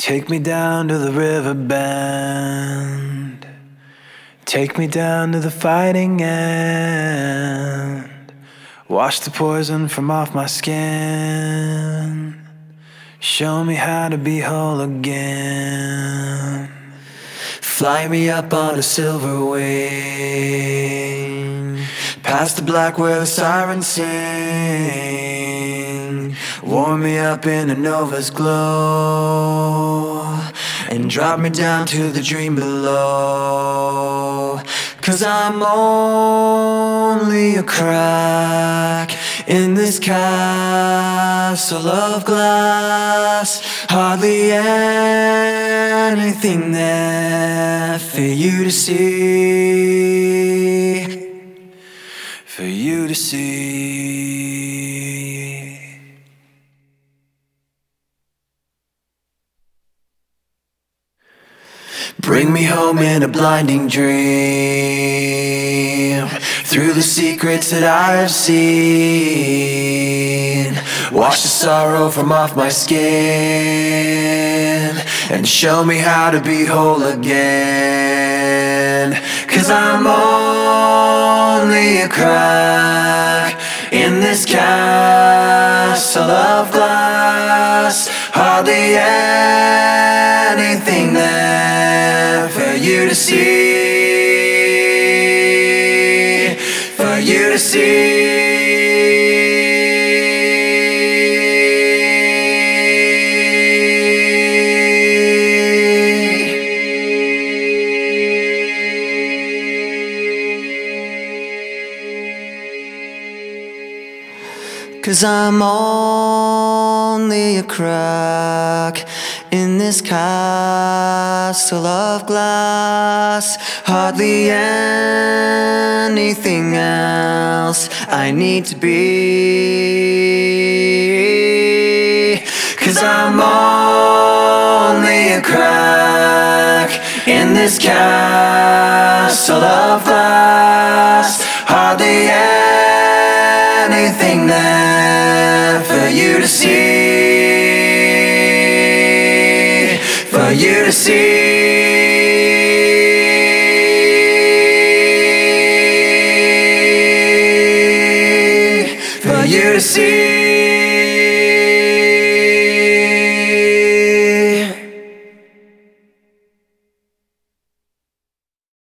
Take me down to the river bend. Take me down to the fighting end. Wash the poison from off my skin. Show me how to be whole again. Fly me up on a silver wing, past the black where the sirens sing. Warm me up in a nova's glow, and drop me down to the dream below. 'Cause I'm only a crack in this castle of glass. Hardly anything there for you to see, for you to see. Bring me home in a blinding dream, through the secrets that I have seen. Wash the sorrow from off my skin, and show me how to be whole again. 'Cause I'm only a crack in this castle of glass. Hardly anything there for you to see, for you to see. Cause I'm only a crack in this castle of glass. Hardly anything else I need to be. 'Cause I'm only a crack in this castle of glass. Hardly anything there for you to see, for you to see, for you to see.